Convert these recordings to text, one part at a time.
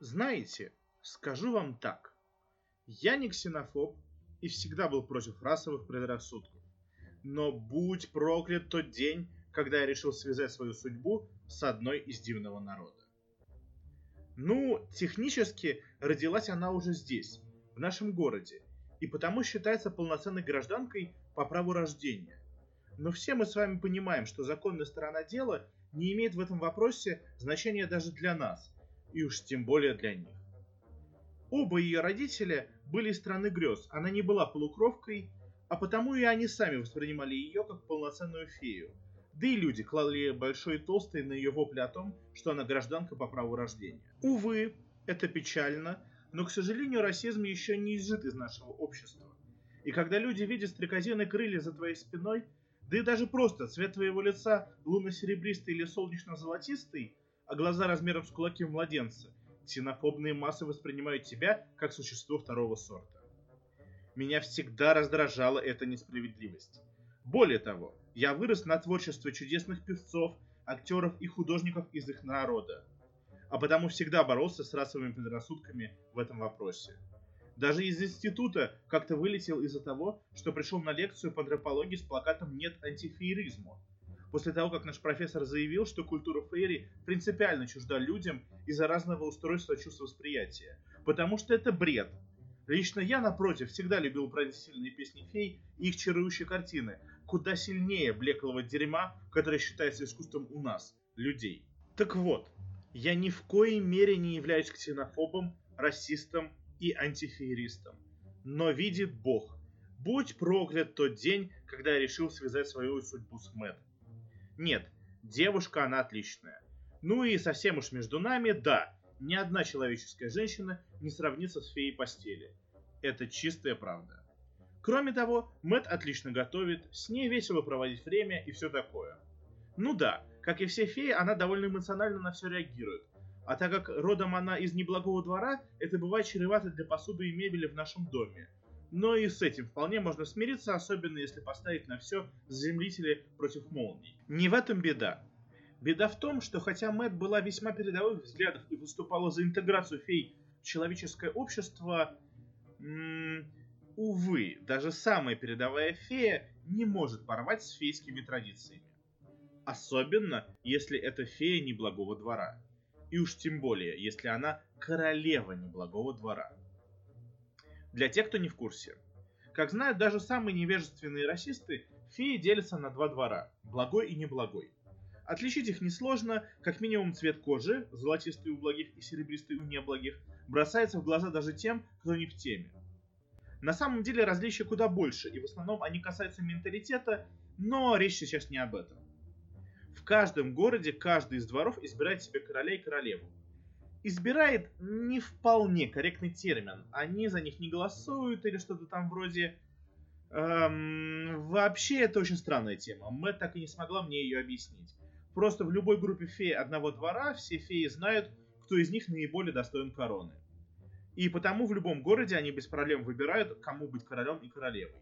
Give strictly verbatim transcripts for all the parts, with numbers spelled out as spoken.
Знаете, скажу вам так. Я не ксенофоб и всегда был против расовых предрассудков. Но будь проклят тот день, когда я решил связать свою судьбу с одной из дивного народа. Ну, технически родилась она уже здесь, в нашем городе, и потому считается полноценной гражданкой по праву рождения. Но все мы с вами понимаем, что законная сторона дела не имеет в этом вопросе значения даже для нас, и уж тем более для них. Оба ее родителя были из страны грез, она не была полукровкой, а потому и они сами воспринимали ее как полноценную фею. Да и люди клали большой и толстый на ее вопли о том, что она гражданка по праву рождения. Увы, это печально, но, к сожалению, расизм еще не изжит из нашего общества. И когда люди видят стрекозиные крылья за твоей спиной, да и даже просто цвет твоего лица лунно-серебристый или солнечно-золотистый, а глаза размером с кулаки младенца, ксенофобные массы воспринимают тебя как существо второго сорта. Меня всегда раздражала эта несправедливость. Более того, я вырос на творчестве чудесных певцов, актеров и художников из их народа, а потому всегда боролся с расовыми предрассудками в этом вопросе. Даже из института как-то вылетел из-за того, что пришел на лекцию по антропологии с плакатом «Нет антифееризму». После того, как наш профессор заявил, что культура фейри принципиально чужда людям из-за разного устройства чувств восприятия, потому что это бред. Лично я, напротив, всегда любил пронзительные песни фей и их чарующие картины, куда сильнее блеклого дерьма, которое считается искусством у нас, людей. Так вот, я ни в коей мере не являюсь ксенофобом, расистом и антифееристом. Но видит Бог, будь проклят тот день, когда я решил связать свою судьбу с Мэтт. Нет, девушка она отличная. Ну и совсем уж между нами, да, ни одна человеческая женщина не сравнится с феей постели. Это чистая правда. Кроме того, Мэтт отлично готовит, с ней весело проводить время и все такое. Ну да, как и все феи, она довольно эмоционально на все реагирует. А так как родом она из неблагого двора, это бывает чревато для посуды и мебели в нашем доме. Но и с этим вполне можно смириться, особенно если поставить на все заземлители против молний. Не в этом беда. Беда в том, что хотя Мэтт была весьма передовых взглядов и выступала за интеграцию фей в человеческое общество, м- увы, даже самая передовая фея не может порвать с фейскими традициями. Особенно, если это фея неблагого двора. И уж тем более, если она королева неблагого двора. Для тех, кто не в курсе. Как знают даже самые невежественные расисты, феи делятся на два двора – благой и неблагой. Отличить их несложно, как минимум цвет кожи, золотистый у благих и серебристый у неблагих, бросается в глаза даже тем, кто не в теме. На самом деле различия куда больше, и в основном они касаются менталитета, но речь сейчас не об этом. В каждом городе каждый из дворов избирает себе короля и королеву. Избирает не вполне корректный термин. Они за них не голосуют или что-то там вроде... Эм, вообще это очень странная тема. Мэтт так и не смогла мне ее объяснить. Просто в любой группе фей одного двора все феи знают, кто из них наиболее достоин короны. И потому в любом городе они без проблем выбирают, кому быть королем и королевой.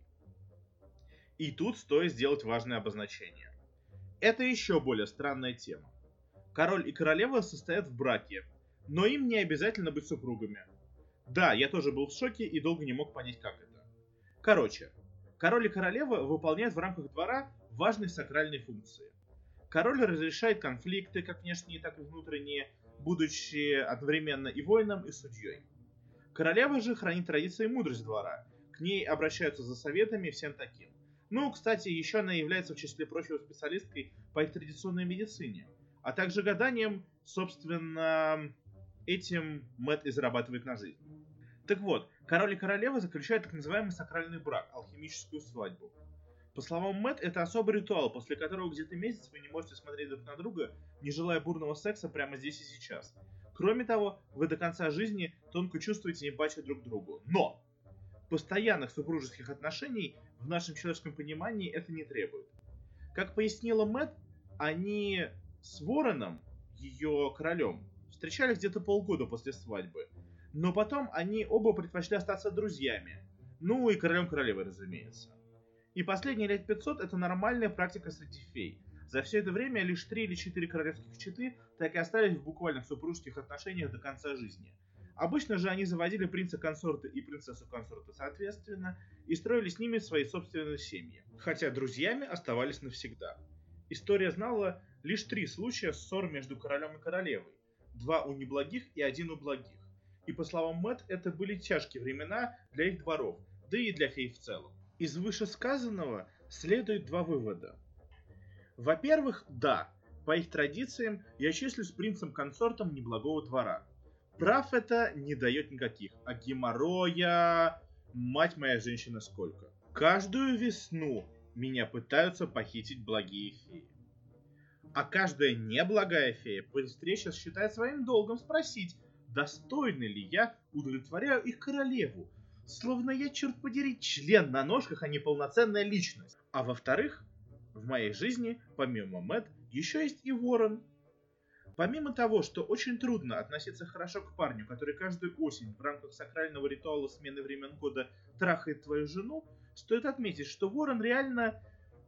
И тут стоит сделать важное обозначение. Это еще более странная тема. Король и королева состоят в браке, но им не обязательно быть супругами. Да, я тоже был в шоке и долго не мог понять, как это. Короче, король и королева выполняют в рамках двора важные сакральные функции. Король разрешает конфликты, как внешние, так и внутренние, будучи одновременно и воином, и судьей. Королева же хранит традиции и мудрость двора. К ней обращаются за советами и всем таким. Ну, кстати, еще она является в числе прочего специалисткой по их традиционной медицине, а также гаданием, собственно, этим Мэтт и зарабатывает на жизнь. Так вот, король и королева заключают так называемый сакральный брак, алхимическую свадьбу. По словам Мэтт, это особый ритуал, после которого где-то месяц вы не можете смотреть друг на друга, не желая бурного секса прямо здесь и сейчас. Кроме того, вы до конца жизни тонко чувствуете эмпатию друг к другу. Но постоянных супружеских отношений в нашем человеческом понимании это не требует. Как пояснила Мэтт, они с Вороном, ее королем, встречались где-то полгода после свадьбы. Но потом они оба предпочли остаться друзьями. Ну и королем-королевой, разумеется. И последние лет пятьсот это нормальная практика среди фей. За все это время лишь три или четыре королевских четы так и остались в буквальных супружеских отношениях до конца жизни. Обычно же они заводили принца-консорта и принцессу-консорта соответственно, и строили с ними свои собственные семьи. Хотя друзьями оставались навсегда. История знала лишь три случая ссор между королем и королевой. Два у неблагих и один у благих. И по словам Мэтт, это были тяжкие времена для их дворов, да и для фей в целом. Из вышесказанного следует два вывода. Во-первых, да, по их традициям я числюсь принцем-консортом неблагого двора. Прав это не дает никаких, а геморроя, мать моя женщина, сколько. Каждую весну меня пытаются похитить благие феи. А каждая неблагая фея при встрече считает своим долгом спросить, достойный ли я удовлетворяю их королеву, словно я, черт подери, член на ножках, а не полноценная личность. А во-вторых, в моей жизни, помимо Мэтт, еще есть и Ворон. Помимо того, что очень трудно относиться хорошо к парню, который каждую осень в рамках сакрального ритуала смены времен года трахает твою жену, стоит отметить, что Ворон реально,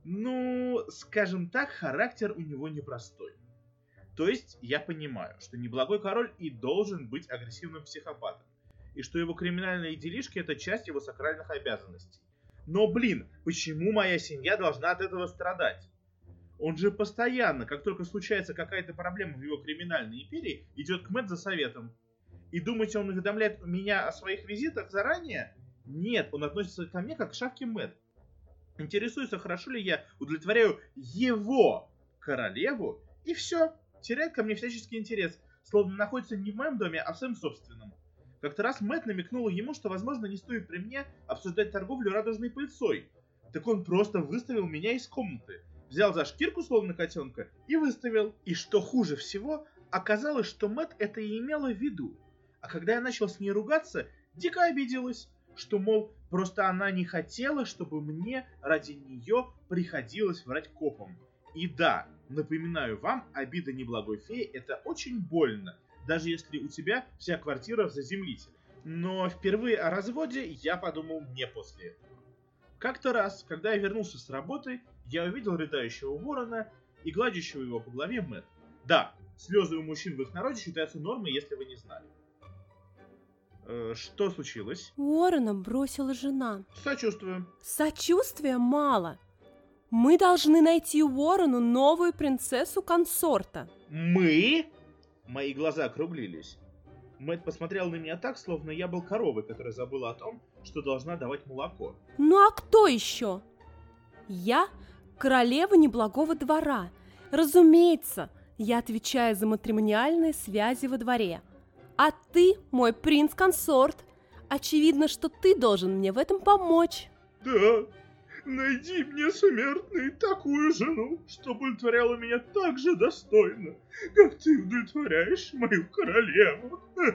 ну, скажем так, характер у него непростой. То есть я понимаю, что неблагой король и должен быть агрессивным психопатом, и что его криминальные делишки — это часть его сакральных обязанностей. Но, блин, почему моя семья должна от этого страдать? Он же постоянно, как только случается какая-то проблема в его криминальной империи, идет к Мэтт за советом. И думаете, он уведомляет меня о своих визитах заранее? Нет, он относится ко мне как к шавке Мэтт. Интересуется, хорошо ли я удовлетворяю его королеву, и все, теряет ко мне всяческий интерес, словно находится не в моем доме, а в своем собственном. Как-то раз Мэтт намекнула ему, что, возможно, не стоит при мне обсуждать торговлю радужной пыльцой. Так он просто выставил меня из комнаты. Взял за шкирку, словно котенка, и выставил. И что хуже всего, оказалось, что Мэтт это и имела в виду. А когда я начал с ней ругаться, дико обиделась, что, мол, просто она не хотела, чтобы мне ради нее приходилось врать копам. И да, напоминаю вам, обида неблагой феи — это очень больно, даже если у тебя вся квартира в заземлителе. Но впервые о разводе я подумал не после этого. Как-то раз, когда я вернулся с работы, я увидел рыдающего Ворона и гладящего его по голове Мэтт. Да, слезы у мужчин в их народе считаются нормой, если вы не знали. Э, что случилось? Уоррена бросила жена. Сочувствую. Сочувствия мало. Мы должны найти Уоррену новую принцессу-консорта. Мы? Мои глаза округлились. Мэтт посмотрел на меня так, словно я был коровой, которая забыла о том, что должна давать молоко. Ну а кто еще? Я королева неблагого двора. Разумеется, я отвечаю за матримониальные связи во дворе. А ты мой принц-консорт. Очевидно, что ты должен мне в этом помочь. Да, найди мне, смертный, такую жену, чтобы удовлетворяла меня так же достойно, как ты удовлетворяешь мою королеву.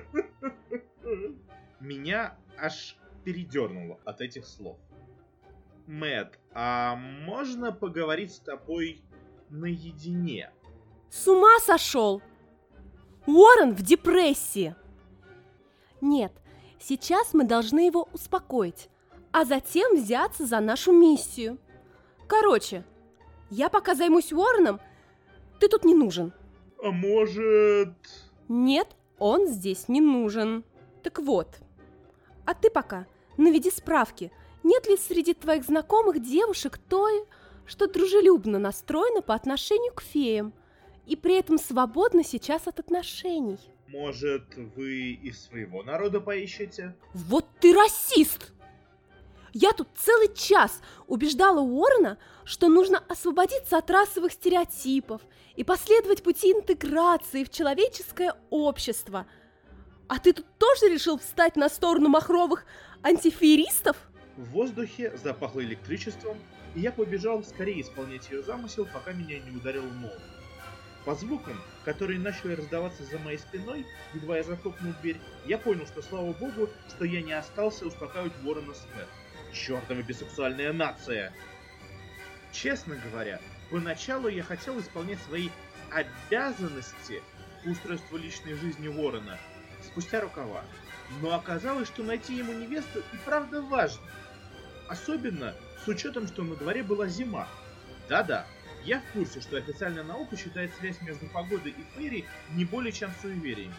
Меня аж передернуло от этих слов. Мэтт, а можно поговорить с тобой наедине? С ума сошел? Уоррен в депрессии. Нет, сейчас мы должны его успокоить, а затем взяться за нашу миссию. Короче, я пока займусь Уорреном, ты тут не нужен. А может... Нет, он здесь не нужен. Так вот, а ты пока наведи справки, нет ли среди твоих знакомых девушек той, что дружелюбно настроена по отношению к феям и при этом свободна сейчас от отношений. Может, вы из своего народа поищете? Вот ты расист! Я тут целый час убеждала Уоррена, что нужно освободиться от расовых стереотипов и последовать пути интеграции в человеческое общество. А ты тут тоже решил встать на сторону махровых антифееристов? В воздухе запахло электричеством, и я побежал скорее исполнять ее замысел, пока меня не ударил молния. По звукам, которые начали раздаваться за моей спиной, едва я захлопнул дверь, я понял, что, слава богу, что я не остался успокаивать Уоррена с Мэтт. Чёртова бисексуальная нация! Честно говоря, поначалу я хотел исполнять свои обязанности по устройству личной жизни Уоррена спустя рукава. Но оказалось, что найти ему невесту и правда важно. Особенно с учетом, что на дворе была зима. Да-да, я в курсе, что официальная наука считает связь между погодой и фейри не более чем суеверием.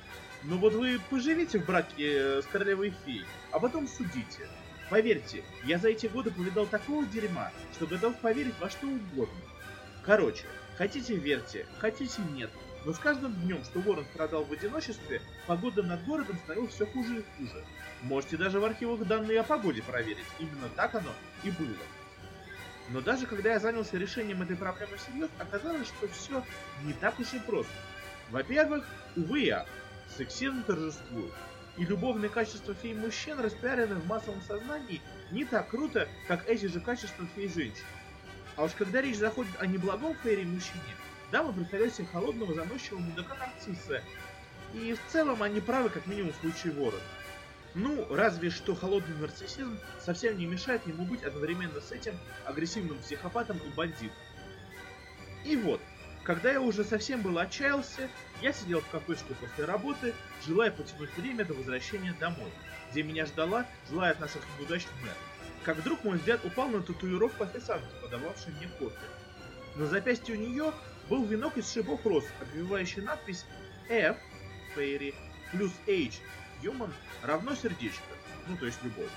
Но вот вы поживите в браке с королевой фей, а потом судите. Поверьте, я за эти годы повидал такого дерьма, что готов поверить во что угодно. Короче, хотите верьте, хотите нет, но с каждым днем, что Уоррен страдал в одиночестве, погода над городом становилась все хуже и хуже. Можете даже в архивах данные о погоде проверить, именно так оно и было. Но даже когда я занялся решением этой проблемы всерьез, оказалось, что все не так уж и просто. Во-первых, увы и ах, сексизм торжествует. И любовные качества фей-мужчин распиарены в массовом сознании не так круто, как эти же качества фей-женщин. А уж когда речь заходит о неблагом фейри-мужчине, дамы представляют себе холодного, заносчивого мудака-нарцисса. И в целом они правы, как минимум в случае Уоррена. Ну, разве что холодный нарциссизм совсем не мешает ему быть одновременно с этим агрессивным психопатом и бандитом. И вот, когда я уже совсем был отчаялся, я сидел в кафешке после работы, желая потянуть время до возвращения домой, где меня ждала злая от наших неудач Мэр. Как вдруг мой взгляд упал на татуировку официантки, подававшей мне кофе. На запястье у нее был венок из шипов роз, обвивающий надпись F, Fairy, плюс H, Human, равно сердечко, ну то есть любовь.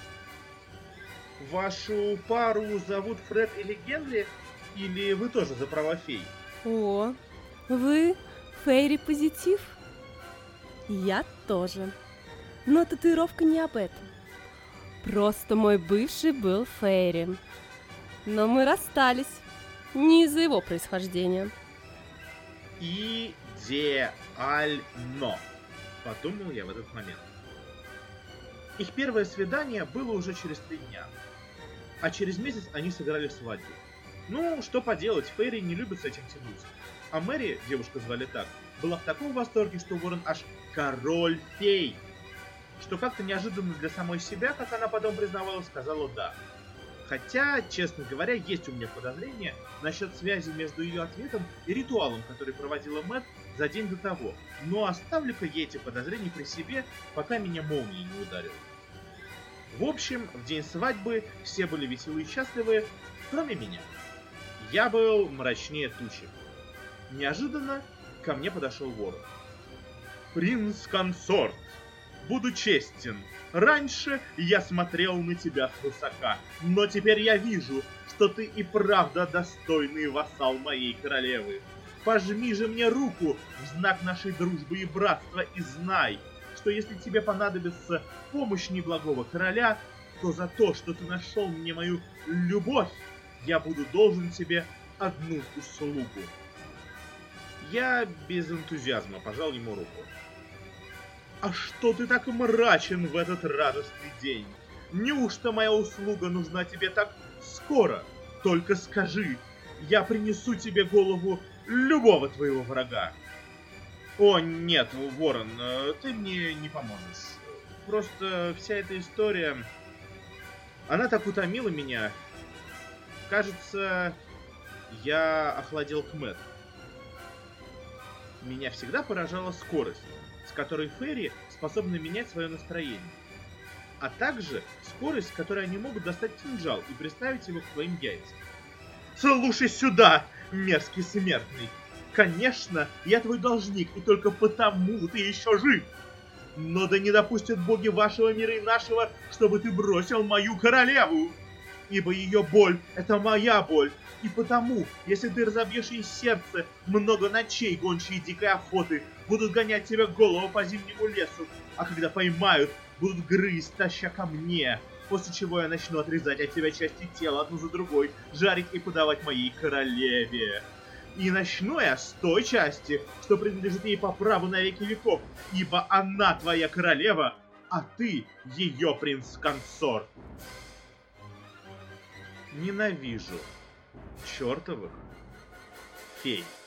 Вашу пару зовут Фред или Генри, или вы тоже за права фей? О, вы фейри-позитив? Я тоже. Но татуировка не об этом. Просто мой бывший был фейри. Но мы расстались. Не из-за его происхождения. Идеально, подумал я в этот момент. Их первое свидание было уже через три дня. А через месяц они сыграли свадьбу. Ну, что поделать, фейри не любят с этим тянуть. А Мэри, девушку звали так, была в таком восторге, что Уоррен аж король фей. Что как-то неожиданно для самой себя, как она потом признавала, сказала «да». Хотя, честно говоря, есть у меня подозрение насчет связи между ее ответом и ритуалом, который проводила Мэтт за день до того. Но оставлю-ка я эти подозрения при себе, пока меня молнией не ударила. В общем, в день свадьбы все были веселы и счастливы, кроме меня. Я был мрачнее тучи. Неожиданно ко мне подошел Уоррен. «Принц-консорт, буду честен, раньше я смотрел на тебя свысока, но теперь я вижу, что ты и правда достойный вассал моей королевы. Пожми же мне руку в знак нашей дружбы и братства и знай, что если тебе понадобится помощь неблагого короля, то за то, что ты нашел мне мою любовь, я буду должен тебе одну услугу». Я без энтузиазма пожал ему руку. «А что ты так мрачен в этот радостный день? Неужто моя услуга нужна тебе так скоро? Только скажи, я принесу тебе голову любого твоего врага». «О, нет, Уоррен, ты мне не поможешь. Просто вся эта история, она так утомила меня. Кажется, я охладел к Мэтту. Меня всегда поражала скорость, с которой фейри способны менять свое настроение. А также скорость, с которой они могут достать кинжал и приставить его к твоим яйцам. «Слушай сюда, мерзкий смертный! Конечно, я твой должник, и только потому ты еще жив! Но да не допустят боги вашего мира и нашего, чтобы ты бросил мою королеву! Ибо ее боль — это моя боль, и потому, если ты разобьешь ей сердце, много ночей гончие дикой охоты будут гонять тебя голову по зимнему лесу, а когда поймают, будут грызть, таща ко мне, после чего я начну отрезать от тебя части тела одну за другой, жарить и подавать моей королеве. И начну я с той части, что принадлежит ей по праву на веки веков, ибо она твоя королева, а ты ее принц-консорт». Ненавижу чертовых фей.